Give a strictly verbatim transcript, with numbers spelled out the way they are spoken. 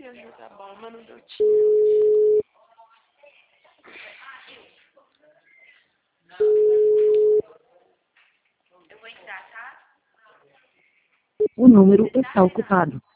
ia jogar bola, mas não deu time hoje. O número está ocupado.